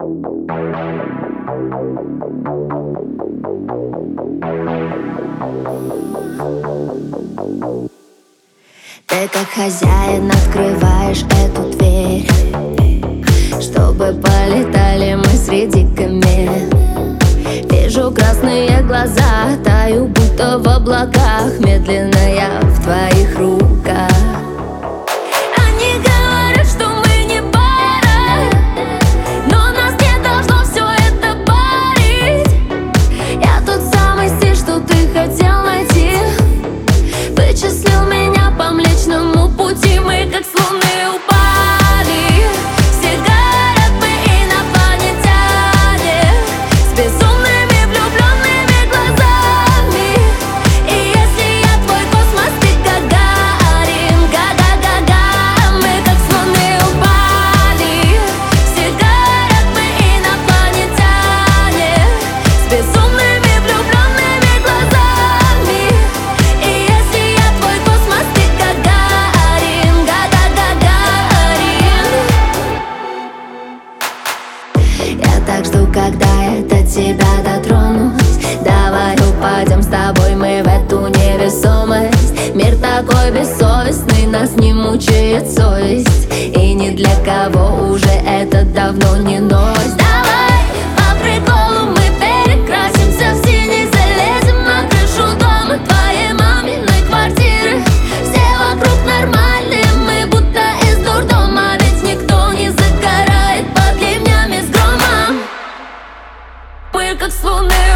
Ты как хозяин открываешь эту дверь, чтобы полетали мы среди камель. Вижу красные глаза, таю будто в облаках. Медленно я в твоих руках. Они говорят, что мы не пара, но нас не должно все это парить. Я тот самый стиль, что ты хотел найти. Вычислил меня по Млечному пути. Мы как с луны упали. Все говорят, мы инопланетяне с безумными влюбленными глазами. И если я твой космос, ты Гагарин. Га-га-га-га. Мы как с луны упали. Все говорят, мы инопланетяне с безумными влюбленными глазами. И если я твой космос, ты Гагарин. Га-га-га-гарин. Я так жду, когда я до тебя дотронусь. Давай упадем с тобой мы в эту невесомость. Мир такой бессовестный, нас не мучает совесть. И ни для кого уже это давно не новость. Давай по приколу мы перекрасимся в синий. Залезем на крышу дома твоей маминой квартиры. Все вокруг нормальные, мы будто из дурдома. Ведь никто не загорает под ливнями с громом. Мы как с луны